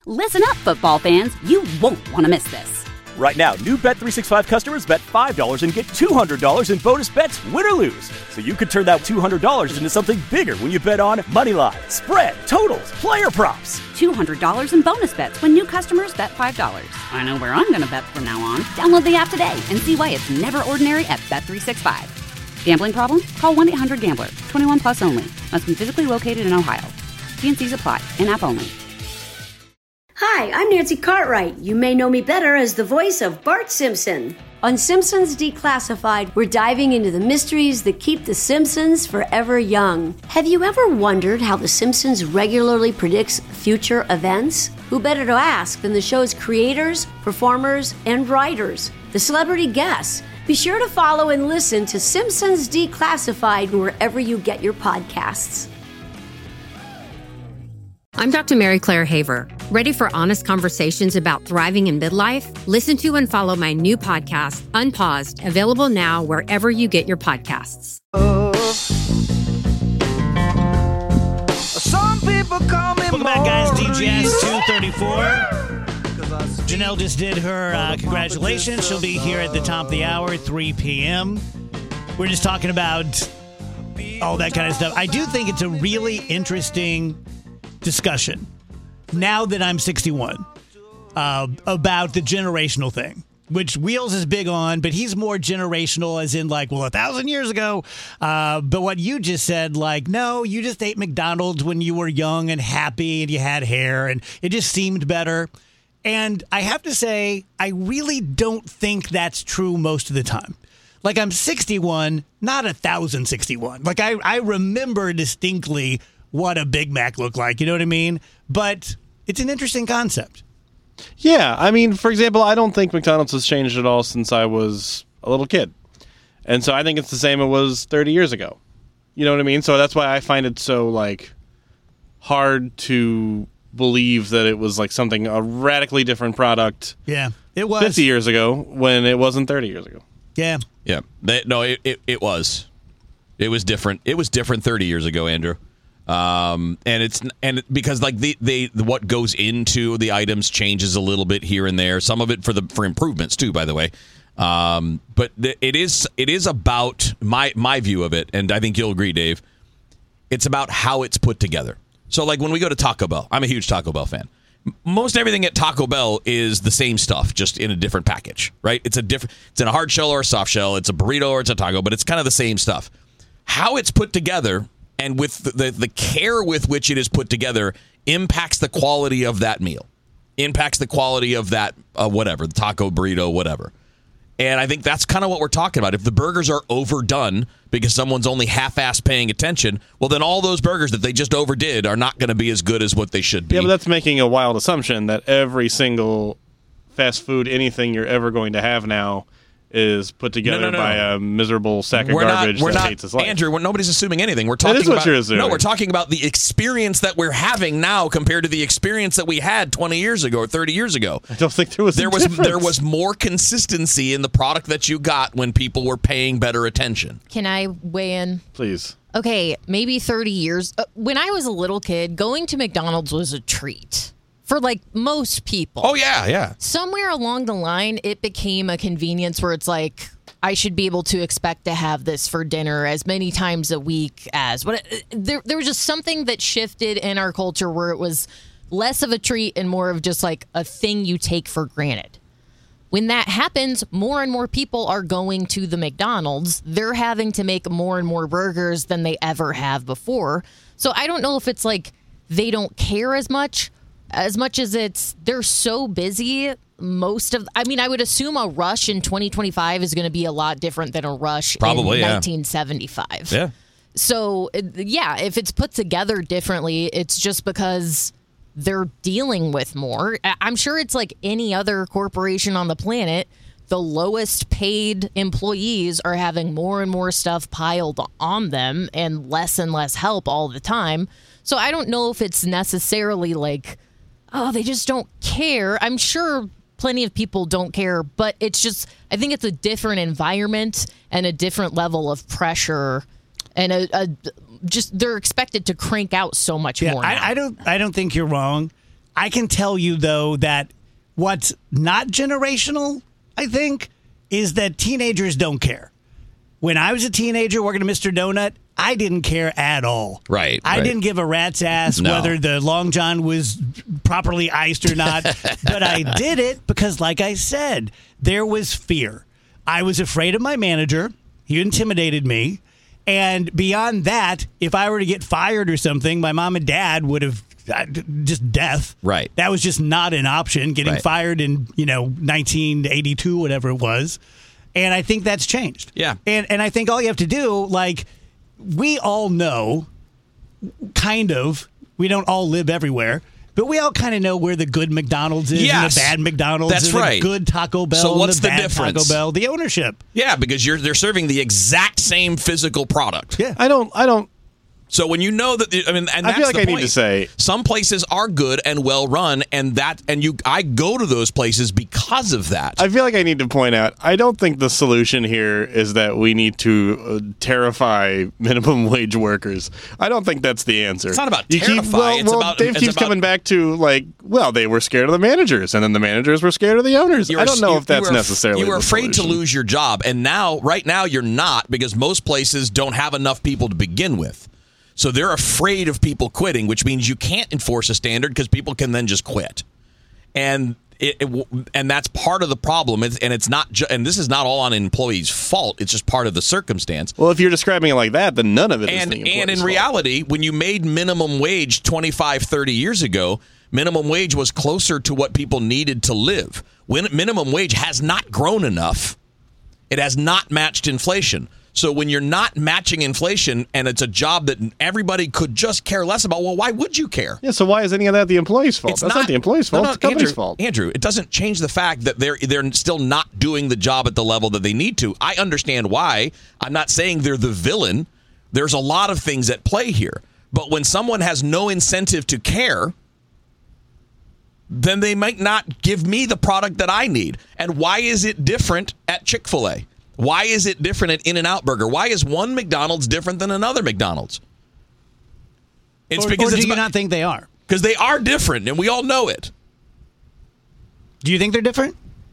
Listen up, football fans. You won't want to miss this. Right now, new Bet365 customers bet $5 and get $200 in bonus bets, win or lose. So you could turn that $200 into something bigger when you bet on money line, spread, totals, player props. $200 in bonus bets when new customers bet $5. I know where I'm going to bet from now on. Download the app today and see why it's never ordinary at Bet365. Gambling problem? Call 1-800-GAMBLER. 21 plus only. Must be physically located in Ohio. T&Cs apply. In-app only. Hi, I'm Nancy Cartwright. You may know me better as the voice of Bart Simpson. On Simpsons Declassified, we're diving into the mysteries that keep the Simpsons forever young. Have you ever wondered how the Simpsons regularly predicts future events? Who better to ask than the show's creators, performers, and writers, the celebrity guests? Be sure to follow and listen to Simpsons Declassified wherever you get your podcasts. I'm Dr. Mary Claire Haver. Ready for honest conversations about thriving in midlife? Listen to and follow my new podcast, Unpaused, available now wherever you get your podcasts. Some people call me Welcome back, guys. DGS 234. Janelle just did her congratulations. She'll be here at the top of the hour, 3 p.m. We're just talking about all that kind of stuff. I do think it's a really interesting discussion now that I'm 61 about the generational thing, which Wheels is big on, but he's more generational as in like, well, 1,000 years ago. But what you just said, like, no, you just ate McDonald's when you were young and happy and you had hair and it just seemed better. And I have to say, I really don't think that's true most of the time. Like, I'm 61, not 1,061. Like, I remember distinctly what a Big Mac looked like. You know what I mean? But it's an interesting concept. Yeah. I mean, for example, I don't think McDonald's has changed at all since I was a little kid. And so I think it's the same it was 30 years ago. You know what I mean? So that's why I find it so, like, hard to believe that it was, like, something, a radically different product. Yeah, it was 50 years ago when it wasn't 30 years ago. Yeah. Yeah. It was. It was different. It was different 30 years ago, Andrew. Because like the what goes into the items changes a little bit here and there. Some of it for improvements too, by the way. But it is about my view of it, and I think you'll agree, Dave. It's about how it's put together. So like when we go to Taco Bell, I'm a huge Taco Bell fan. Most everything at Taco Bell is the same stuff, just in a different package, right? It's in a hard shell or a soft shell. It's a burrito or it's a taco, but it's kind of the same stuff. How it's put together and with the care with which it is put together impacts the quality of that meal, impacts the quality of that whatever, the taco, burrito, whatever. And I think that's kind of what we're talking about. If the burgers are overdone because someone's only half-assed paying attention, well, then all those burgers that they just overdid are not going to be as good as what they should be. Yeah, but that's making a wild assumption that every single fast food, anything you're ever going to have now, is put together by a miserable sack of garbage that hates its life. Andrew, nobody's assuming anything. We're talking that is about, what you're assuming. No, we're talking about the experience that we're having now compared to the experience that we had 20 years ago or 30 years ago. I don't think there was more consistency in the product that you got when people were paying better attention. Can I weigh in? Please. Okay, maybe 30 years. When I was a little kid, going to McDonald's was a treat. For, like, most people. Oh, yeah. Somewhere along the line, it became a convenience where it's like, I should be able to expect to have this for dinner as many times a week as... There was just something that shifted in our culture where it was less of a treat and more of just, like, a thing you take for granted. When that happens, more and more people are going to the McDonald's. They're having to make more and more burgers than they ever have before. So I don't know if it's like they don't care as much as it's they're so busy. I would assume a rush in 2025 is going to be a lot different than a rush in 1975. Yeah. So, if it's put together differently, it's just because they're dealing with more. I'm sure it's like any other corporation on the planet. The lowest paid employees are having more and more stuff piled on them and less help all the time. So I don't know if it's necessarily like, oh, they just don't care. I'm sure plenty of people don't care, but it's just, I think it's a different environment and a different level of pressure, and just they're expected to crank out so much more now. I don't think you're wrong. I can tell you, though, that what's not generational, I think, is that teenagers don't care. When I was a teenager working at Mr. Donut, I didn't care at all. Right. I didn't give a rat's ass whether the Long John was properly iced or not. But I did it because, like I said, there was fear. I was afraid of my manager. He intimidated me. And beyond that, if I were to get fired or something, my mom and dad would have just death. Right. That was just not an option, getting fired in, 1982, whatever it was. And I think that's changed. Yeah. And I think all you have to do, like, we all know, kind of, we don't all live everywhere, but we all kind of know where the good McDonald's is and the bad McDonald's That's and right. the good Taco Bell So what's and the bad difference? Taco Bell. The ownership. Yeah, because they're serving the exact same physical product. Yeah. I don't. So when you know that, and that's I feel like the I point. need to say Some places are good and well run, I go to those places because of that. I feel like I need to point out, I don't think the solution here is that we need to terrify minimum wage workers. I don't think that's the answer. It's not about terrify. Dave keeps coming back to, they were scared of the managers, and then the managers were scared of the owners. I don't know if that's necessarily You were the afraid to solution. lose your job, and right now you're not, because most places don't have enough people to begin with. So they're afraid of people quitting, which means you can't enforce a standard because people can then just quit. And and that's part of the problem. And it's not and this is not all on an employee's fault. It's just part of the circumstance. Well, if you're describing it like that, then none of it is the employee's And in fault. reality, when you made minimum wage 25, 30 years ago, minimum wage was closer to what people needed to live. When minimum wage has not grown enough, it has not matched inflation. So when you're not matching inflation and it's a job that everybody could just care less about, well, why would you care? Yeah, so why is any of that the employee's fault? That's not the employee's fault. It's the company's fault. Andrew, it doesn't change the fact that they're still not doing the job at the level that they need to. I understand why. I'm not saying they're the villain. There's a lot of things at play here. But when someone has no incentive to care, then they might not give me the product that I need. And why is it different at Chick-fil-A? Why is it different at In-N-Out Burger? Why is one McDonald's different than another McDonald's? It's because or do you not think they are? Because they are different, and we all know it. Do you think they're different?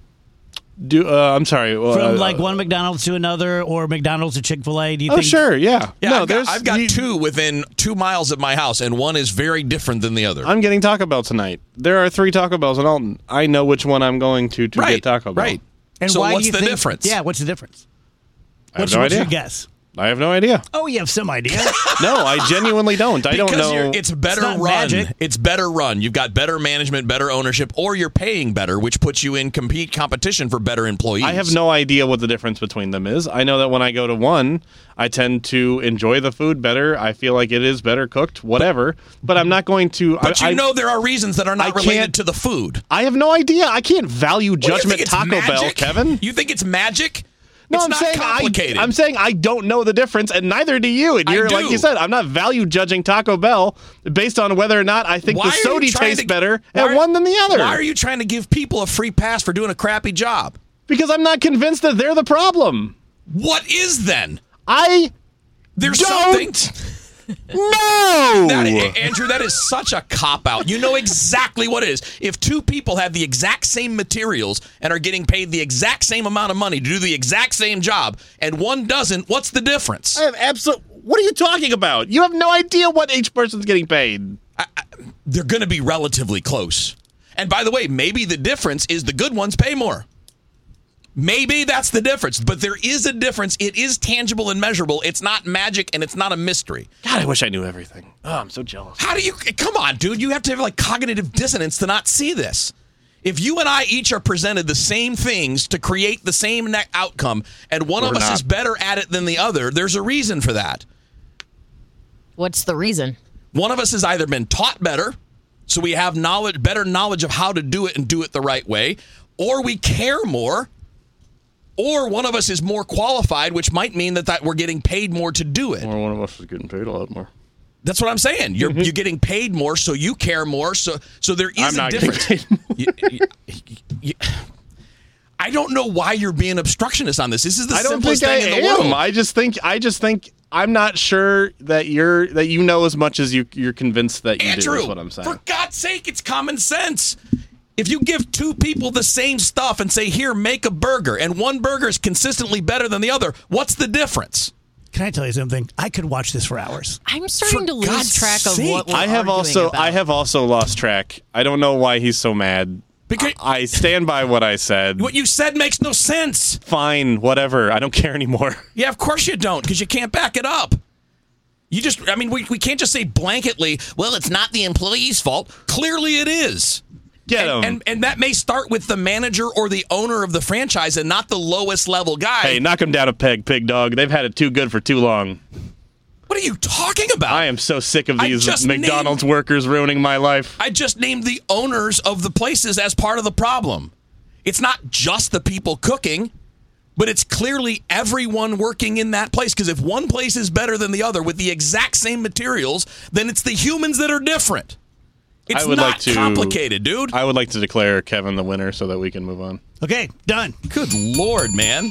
I'm sorry. From one McDonald's to another, or McDonald's to Chick-fil-A? Do you think? Sure, yeah. Yeah, I've got two within 2 miles of my house, and one is very different than the other. I'm getting Taco Bell tonight. There are 3 Taco Bells in Alton. I know which one I'm going to get Taco Bell. Right. And so why what's do you the think, difference? Yeah, what's the difference? What's your guess? I have no idea. Oh, you have some idea. No, I genuinely don't. I don't know. It's better It's not run. magic. It's better run. You've got better management, better ownership, or you're paying better, which puts you in competition for better employees. I have no idea what the difference between them is. I know that when I go to one, I tend to enjoy the food better. I feel like it is better cooked, whatever. But I'm not going to. But know there are reasons that are not related to the food. I have no idea. I can't value What, you judgment think it's Taco magic? Bell, Kevin. You think it's magic? No, it's I'm not saying complicated. I'm saying I don't know the difference, and neither do you. And you're like you said, I'm not value judging Taco Bell based on whether or not I think the sody tastes better at one than the other. Why are you trying to give people a free pass for doing a crappy job? Because I'm not convinced that they're the problem. What is then? There's something. No! Andrew, that is such a cop-out. You know exactly what it is. If two people have the exact same materials and are getting paid the exact same amount of money to do the exact same job, and one doesn't, what's the difference? I have What are you talking about? You have no idea what each person's getting paid. They're going to be relatively close. And by the way, maybe the difference is the good ones pay more. Maybe that's the difference, but there is a difference. It is tangible and measurable. It's not magic, and it's not a mystery. God, I wish I knew everything. Oh, I'm so jealous. How do you... Come on, dude. You have to have cognitive dissonance to not see this. If you and I each are presented the same things to create the same outcome, and one of us is better at it than the other, there's a reason for that. What's the reason? One of us has either been taught better, so we have better knowledge of how to do it and do it the right way, or we care more, or one of us is more qualified, which might mean that we're getting paid more to do it. Or one of us is getting paid a lot more. That's what I'm saying. You're getting paid more, so you care more. So there is a difference. I don't know why you're being obstructionist on this. This is the simplest thing in the world. I just think I'm not sure that you know as much as you're convinced that you Andrew, do. Is what I'm saying. For God's sake, it's common sense. If you give two people the same stuff and say, here, make a burger, and one burger is consistently better than the other, what's the difference? Can I tell you something? I could watch this for hours. I'm starting to lose God's track of sake. what we're I have also lost track. I don't know why he's so mad. Because I stand by what I said. what you said makes no sense. Fine, whatever. I don't care anymore. Yeah, of course you don't, because you can't back it up. We can't just say blanketly, well, it's not the employee's fault. Clearly it is. Get him. And that may start with the manager or the owner of the franchise and not the lowest level guy. Hey, knock him down a peg, pig dog. They've had it too good for too long. What are you talking about? I am so sick of these just McDonald's workers ruining my life. I just named the owners of the places as part of the problem. It's not just the people cooking, but it's clearly everyone working in that place. Because if one place is better than the other with the exact same materials, then it's the humans that are different. It's not complicated, dude. I would like to declare Kevin the winner so that we can move on. Okay, done. Good Lord, man.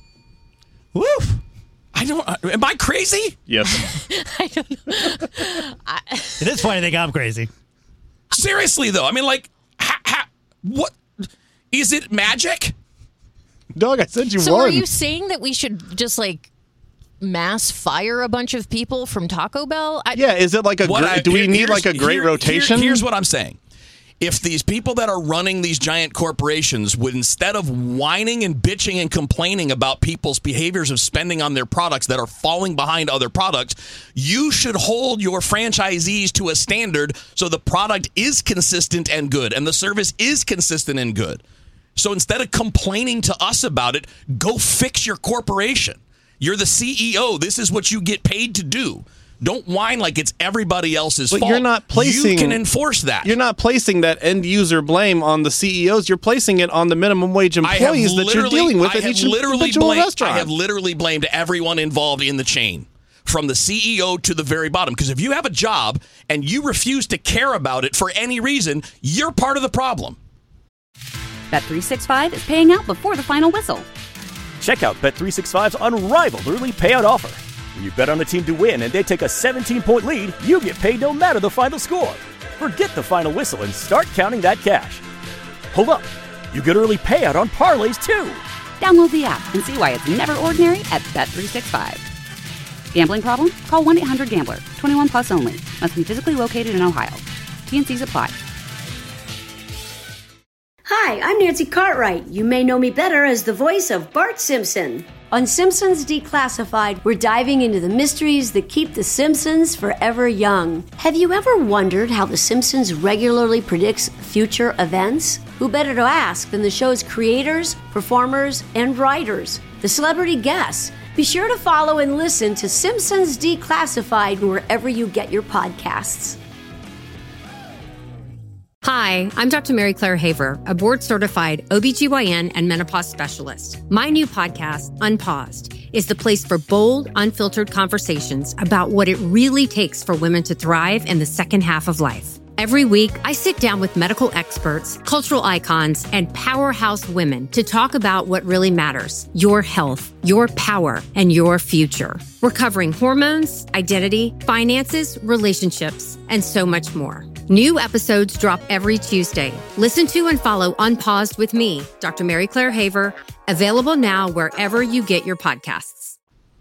Woof. Am I crazy? Yes. I don't know. It is funny to think I'm crazy. Seriously, though. I mean, like, what? Is it magic? Dog, I said you So won. are you saying that we should just, like, mass fire a bunch of people from Taco Bell? Yeah, is it like do we need like a great rotation? Here's what I'm saying. If these people that are running these giant corporations would, instead of whining and bitching and complaining about people's behaviors of spending on their products that are falling behind other products, you should hold your franchisees to a standard so the product is consistent and good and the service is consistent and good. So instead of complaining to us about it, go fix your corporation. You're the CEO. This is what you get paid to do. Don't whine like it's everybody else's fault. You're not placing. You can enforce that. You're not placing that end user blame on the CEOs. You're placing it on the minimum wage employees that you're dealing with at each individual restaurant. I have literally blamed everyone involved in the chain, from the CEO to the very bottom. Because if you have a job and you refuse to care about it for any reason, you're part of the problem. Bet365 is paying out before the final whistle. Check out Bet365's unrivaled early payout offer. When you bet on a team to win and they take a 17-point lead, you get paid no matter the final score. Forget the final whistle and start counting that cash. Hold up. You get early payout on parlays, too. Download the app and see why it's never ordinary at Bet365. Gambling problem? Call 1-800-GAMBLER. 21 plus only. Must be physically located in Ohio. T&Cs apply. Hi, I'm Nancy Cartwright. You may know me better as the voice of Bart Simpson. On Simpsons Declassified, we're diving into the mysteries that keep the Simpsons forever young. Have you ever wondered how the Simpsons regularly predicts future events? Who better to ask than the show's creators, performers, and writers, the celebrity guests? Be sure to follow and listen to Simpsons Declassified wherever you get your podcasts. Hi, I'm Dr. Mary Claire Haver, a board-certified OBGYN and menopause specialist. My new podcast, Unpaused, is the place for bold, unfiltered conversations about what it really takes for women to thrive in the second half of life. Every week, I sit down with medical experts, cultural icons, and powerhouse women to talk about what really matters: your health, your power, and your future. We're covering hormones, identity, finances, relationships, and so much more. New episodes drop every Tuesday. Listen to and follow Unpaused with me, Dr. Mary Claire Haver, available now wherever you get your podcasts.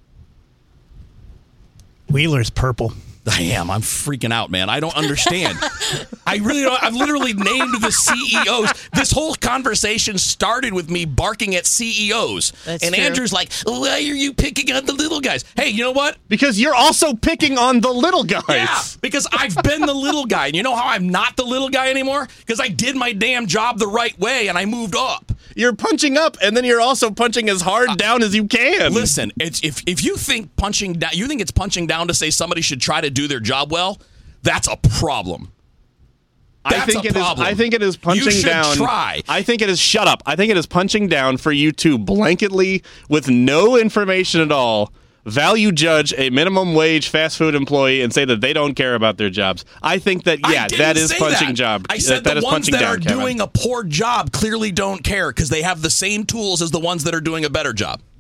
Wheeler's purple. I am. I'm freaking out, man. I don't understand. I really don't. I've literally named the CEOs. This whole conversation started with me barking at CEOs. That's and true. Andrew's like, why are you picking on the little guys? Hey, you know what? Because you're also picking on the little guys. Yeah, because I've been the little guy. And you know how I'm not the little guy anymore? Because I did my damn job the right way and I moved up. You're punching up, and then you're also punching as hard down as you can. Listen, it's if you think punching down, you think it's punching down to say somebody should try to do their job well, that's a problem. I think it is punching you should down. Try. I think it is shut up. I think it is punching down for you to blanketly, with no information at all, value judge a minimum wage fast food employee and say that they don't care about their jobs. I think that that is punching job. I said that the is ones punching that down, are Kevin. doing a poor job clearly don't care because they have the same tools as the ones that are doing a better job.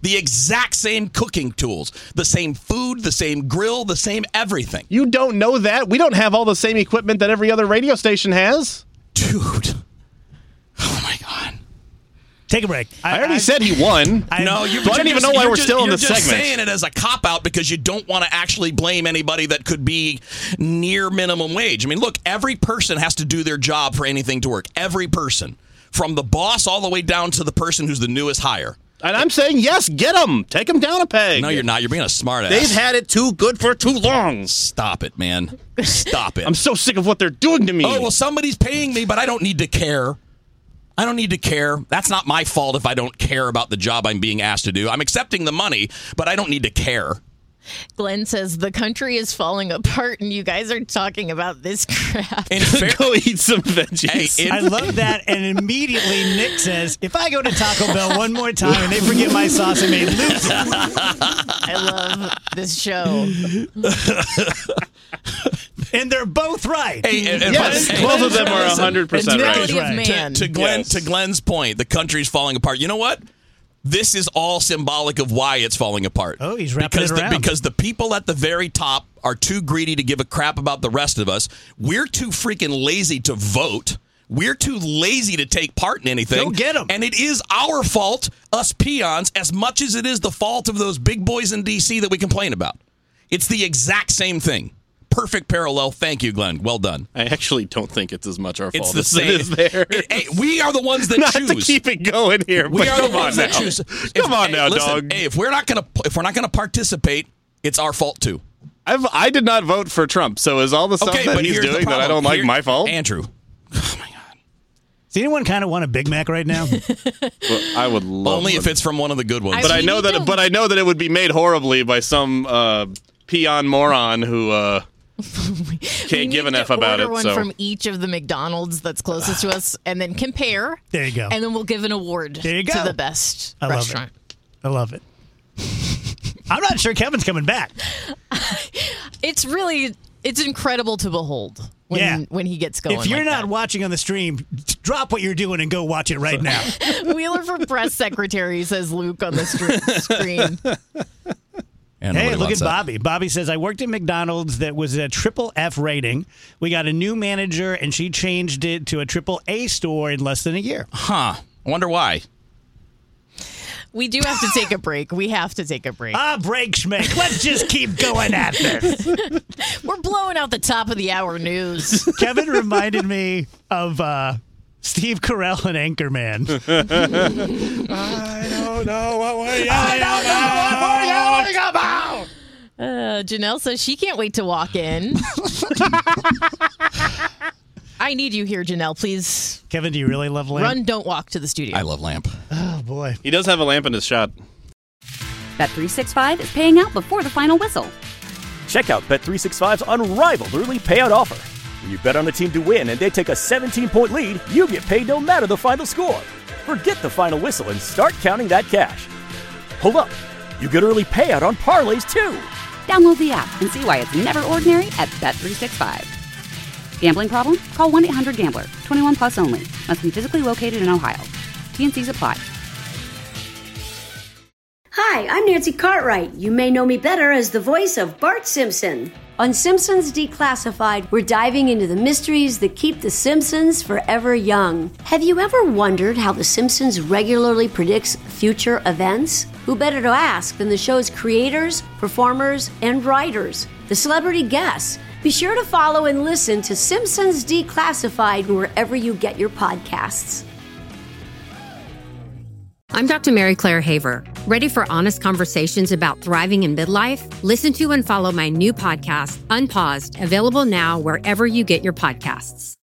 The exact same cooking tools, the same food, the same grill, the same everything. You don't know that? We don't have all the same equipment that every other radio station has. Dude. Oh, my God. Take a break. I already said he won. I don't even know why we're still in this segment. You're just saying it as a cop-out because you don't want to actually blame anybody that could be near minimum wage. I mean, look, every person has to do their job for anything to work. Every person. From the boss all the way down to the person who's the newest hire. And I'm saying, yes, get them. Take them down a peg. No, you're not. You're being a smart ass. They've had it too good for too long. Stop it, man. Stop it. I'm so sick of what they're doing to me. Oh, well, somebody's paying me, but I don't need to care. I don't need to care. That's not my fault if I don't care about the job I'm being asked to do. I'm accepting the money, but I don't need to care. Glenn says the country is falling apart and you guys are talking about this crap. Go eat some veggies. I love that. And immediately Nick says, if I go to Taco Bell one more time and they forget my sauce, I may lose it. I love this show. And they're both right. Yes, both of them are 100% right. To Glenn's point, the country's falling apart. You know what? This is all symbolic of why it's falling apart. Oh, he's wrapping it around. Because the people at the very top are too greedy to give a crap about the rest of us. We're too freaking lazy to vote. We're too lazy to take part in anything. Go get them. And it is our fault, us peons, as much as it is the fault of those big boys in D.C. that we complain about. It's the exact same thing. Perfect parallel. Thank you, Glenn. Well done. I actually don't think it's as much our fault as it is there. Hey, we are the ones that Not choose. to keep it going here. We are the ones that choose. Come on now, dog. Hey, if we're not gonna participate, it's our fault too. I did not vote for Trump, so is all the stuff that he's doing that I don't like my fault? Andrew. Oh my God. Does anyone kind of want a Big Mac right now? Well, I would love only if it's from one of the good ones. But I know that it would be made horribly by some peon moron who can't give an F about it. One from each of the McDonald's that's closest to us, and then compare. There you go. And then we'll give an award to the best restaurant. I love it. I'm not sure Kevin's coming back. It's incredible to behold when he gets going. If you're not watching on the stream, drop what you're doing and go watch it right now. Wheeler for press secretary, says Luke on the screen. And hey, look at Bobby. Bobby says, I worked at McDonald's that was a triple F rating. We got a new manager, and she changed it to a triple A store in less than a year. Huh. I wonder why. We do have to take a break. We have to take a break. Break, Schmick. Let's just keep going at this. We're blowing out the top of the hour news. Kevin reminded me of Steve Carell and Anchorman. I don't know what we're yelling about. Janelle says she can't wait to walk in. I need you here, Janelle, please. Kevin, do you really love Lamp? Run, don't walk to the studio. I love Lamp. Oh, boy. He does have a lamp in his shot. Bet365 is paying out before the final whistle. Check out Bet365's unrivaled early payout offer. When you bet on a team to win and they take a 17-point lead, you get paid no matter the final score. Forget the final whistle and start counting that cash. Hold up. You get early payout on parlays, too. Download the app and see why it's never ordinary at Bet365. Gambling problem? Call 1-800-GAMBLER. 21 plus only. Must be physically located in Ohio. T&Cs apply. Hi, I'm Nancy Cartwright. You may know me better as the voice of Bart Simpson. On Simpsons Declassified, we're diving into the mysteries that keep the Simpsons forever young. Have you ever wondered how the Simpsons regularly predicts future events? Who better to ask than the show's creators, performers, and writers, the celebrity guests? Be sure to follow and listen to Simpsons Declassified wherever you get your podcasts. I'm Dr. Mary Claire Haver. Ready for honest conversations about thriving in midlife? Listen to and follow my new podcast, Unpaused, available now wherever you get your podcasts.